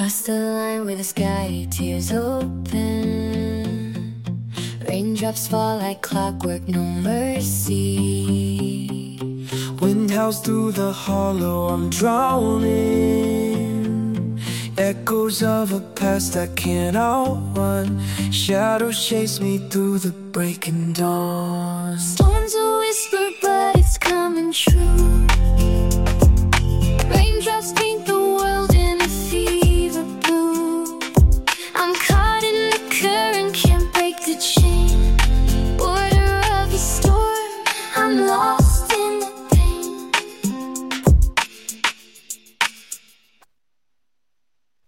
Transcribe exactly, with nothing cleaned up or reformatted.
Cross the line with the sky, tears open. Raindrops fall like clockwork, no mercy. Wind howls through the hollow, I'm drowning. Echoes of a past I can't outrun. Shadows chase me through the breaking dawn. Storms a whisper, but it's coming true.